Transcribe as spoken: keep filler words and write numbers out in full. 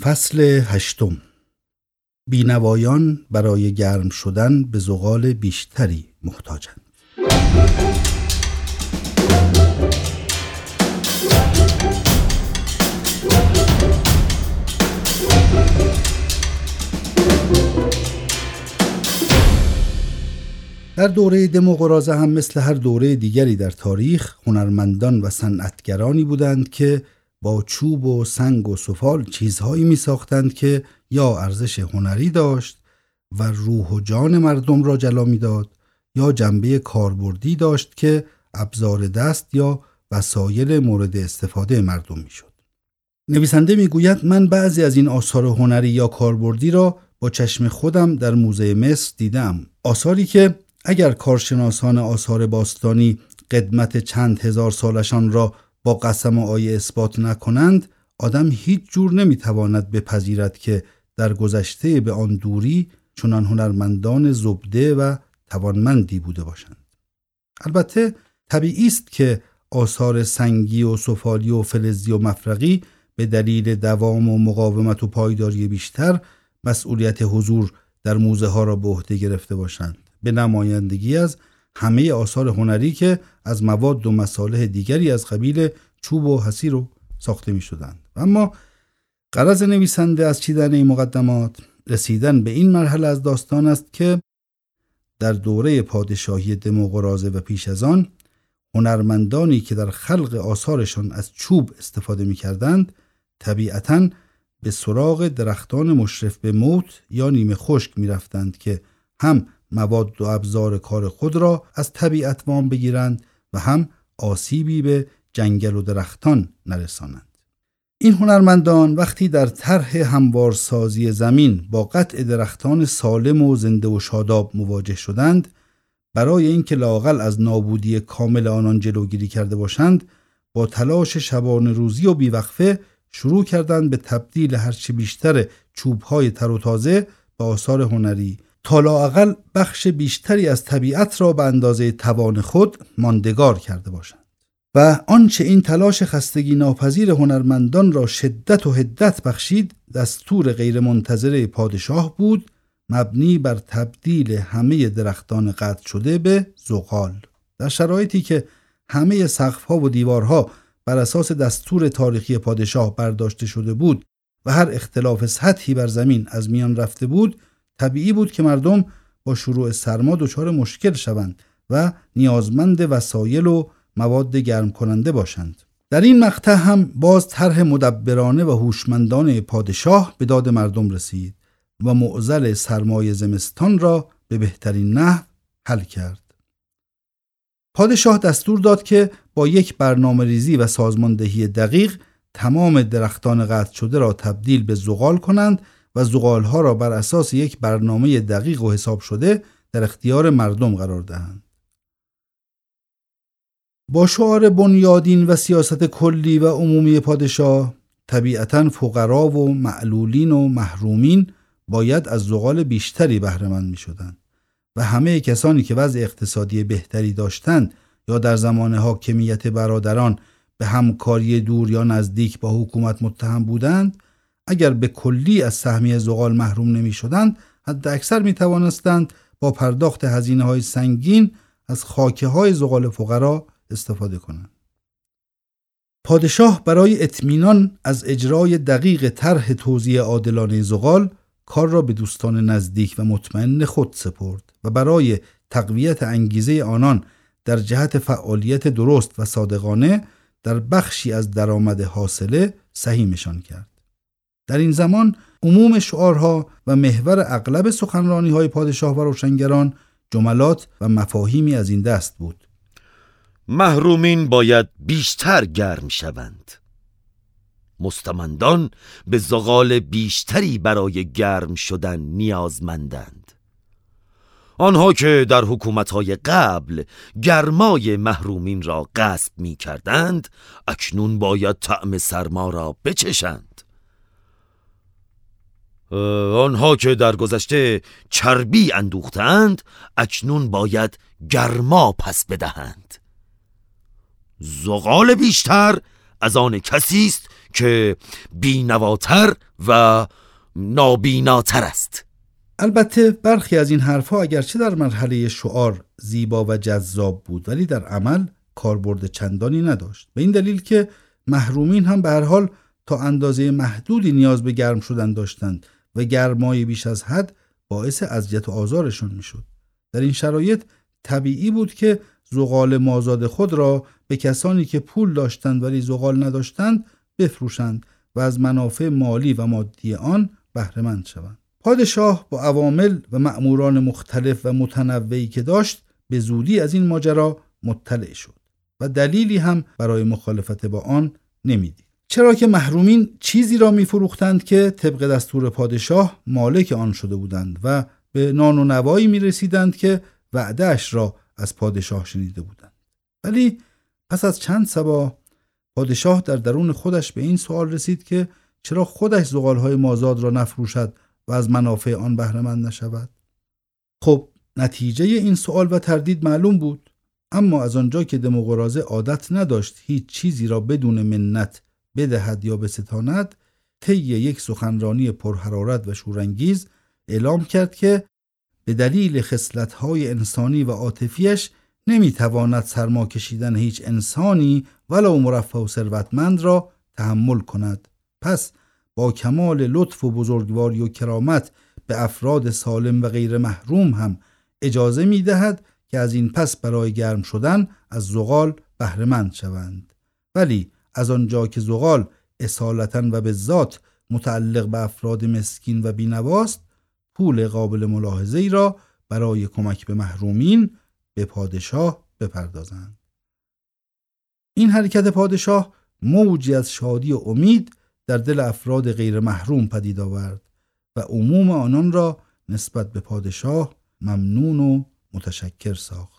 فصل هشتم. بینوایان برای گرم شدن به زغال بیشتری محتاجند. در دوره دموقراطه هم مثل هر دوره دیگری در تاریخ هنرمندان و صنعتگرانی بودند که با چوب و سنگ و سفال چیزهایی می ساختند که یا ارزش هنری داشت و روح و جان مردم را جلا می داد یا جنبه کاربردی داشت که ابزار دست یا وسایل مورد استفاده مردم می شد. نویسنده می گوید من بعضی از این آثار هنری یا کاربردی را با چشم خودم در موزه مصر دیدم. آثاری که اگر کارشناسان آثار باستانی قدمت چند هزار سالشان را با قسم و آیه اثبات نکنند، آدم هیچ جور نمیتواند بپذیرد که در گذشته به آن دوری چنان هنرمندان زبده و توانمندی بوده باشند. البته طبیعی است که آثار سنگی و سفالی و فلزی و مفرغی به دلیل دوام و مقاومت و پایداری بیشتر مسئولیت حضور در موزه ها را به عهده گرفته باشند، به نمایندگی از همه آثار هنری که از مواد و مصالح دیگری از قبیل چوب و حصیر ساخته می شدند. اما غرض نویسنده از چیدن این مقدمات رسیدن به این مرحله از داستان است که در دوره پادشاهی دموقراطه و پیش از آن هنرمندانی که در خلق آثارشان از چوب استفاده می کردند طبیعتاً به سراغ درختان مشرف به موت یا نیمه خشک می رفتند که هم مواد و ابزار کار خود را از طبیعت وام بگیرند و هم آسیبی به جنگل و درختان نرسانند. این هنرمندان وقتی در طرح هموارسازی زمین با قطع درختان سالم و زنده و شاداب مواجه شدند، برای اینکه لااقل از نابودی کامل آنان جلوگیری کرده باشند، با تلاش شبانه روزی و بیوقفه شروع کردند به تبدیل هرچه بیشتر چوب‌های تر و تازه به آثار هنری تا لااقل بخش بیشتری از طبیعت را به اندازه توان خود ماندگار کرده باشند. و آنچه این تلاش خستگی ناپذیر هنرمندان را شدت و حدت بخشید دستور غیرمنتظره پادشاه بود، مبنی بر تبدیل همه درختان قطع شده به زغال. در شرایطی که همه سقف‌ها و دیوارها بر اساس دستور تاریخی پادشاه برداشته شده بود و هر اختلاف سطحی بر زمین از میان رفته بود، طبیعی بود که مردم با شروع سرما دچار مشکل شوند و نیازمند وسایل و مواد گرم کننده باشند. در این مقطع هم باز طرح مدبرانه و هوشمندانه پادشاه به داد مردم رسید و معضل سرمای زمستان را به بهترین نحو حل کرد. پادشاه دستور داد که با یک برنامه ریزی و سازماندهی دقیق تمام درختان قطع شده را تبدیل به زغال کنند و زغالها را بر اساس یک برنامه دقیق و حساب شده در اختیار مردم قرار دهند. با شعار بنیادین و سیاست کلی و عمومی پادشاه، طبیعتاً فقرا و معلولین و محرومین باید از زغال بیشتری بهره مند می شدند و همه کسانی که وضع اقتصادی بهتری داشتند یا در زمان حاکمیت برادران به همکاری دور یا نزدیک با حکومت متهم بودند، اگر به کلی از سهمیه زغال محروم نمی شدند، حد اکثر می توانستند با پرداخت هزینه های سنگین از خاکه های زغال فقرا استفاده کنند. پادشاه برای اطمینان از اجرای دقیق طرح توزیع عادلانه زغال کار را به دوستان نزدیک و مطمئن خود سپرد و برای تقویت انگیزه آنان در جهت فعالیت درست و صادقانه در بخشی از درآمد حاصله سهیمشان کرد. در این زمان عموم شعارها و محور اغلب سخنرانی‌های پادشاه و روشنگران جملات و مفاهیمی از این دست بود: محرومین باید بیشتر گرم شوند. مستمندان به زغال بیشتری برای گرم شدن نیازمندند. آنها که در حکومت‌های قبل گرمای محرومین را غصب می کردند، اکنون باید طعم سرما را بچشند. آنها که در گذشته چربی اندوختند، اکنون باید گرما پس بدهند. زغال بیشتر از آن کسی است که بینواتر و نابیناتر است. البته برخی از این حرفها اگرچه در مرحله شعار زیبا و جذاب بود، ولی در عمل کاربرد چندانی نداشت، به این دلیل که محرومین هم به هر حال تا اندازه محدودی نیاز به گرم شدن داشتند و گرمای بیش از حد باعث اذیت و آزارشون میشد. در این شرایط طبیعی بود که زغال مازاد خود را به کسانی که پول داشتند ولی زغال نداشتند بفروشند و از منافع مالی و مادی آن بهره مند شوند. پادشاه با عوامل و مأموران مختلف و متنوعی که داشت به زودی از این ماجرا مطلع شد و دلیلی هم برای مخالفت با آن نمیدید. چرا که محرومین چیزی را می‌فروختند که طبق دستور پادشاه مالک آن شده بودند و به نان و نوایی می‌رسیدند که وعده‌اش را از پادشاه شنیده بودند. ولی پس از چند صباح پادشاه در درون خودش به این سوال رسید که چرا خودش زغال‌های مازاد را نفروشد و از منافع آن بهره مند نشود؟ خب نتیجه این سوال و تردید معلوم بود، اما از آنجا که دموقراطه عادت نداشت هیچ چیزی را بدون منت بدهد یا بستاند، طی یک سخنرانی پرحرارت و شورانگیز اعلام کرد که به دلیل خصلت‌های انسانی و عاطفیش نمیتواند سرما کشیدن هیچ انسانی ولو مرفه و ثروتمند را تحمل کند. پس با کمال لطف و بزرگواری و کرامت به افراد سالم و غیر محروم هم اجازه میدهد که از این پس برای گرم شدن از زغال بهره مند شوند. ولی از آنجا که زغال اصالتاً و به ذات متعلق به افراد مسکین و بینواست، پول قابل ملاحظه‌ای را برای کمک به محرومین به پادشاه بپردازند. این حرکت پادشاه موجی از شادی و امید در دل افراد غیر محروم پدید آورد و عموم آنان را نسبت به پادشاه ممنون و متشکر ساخت.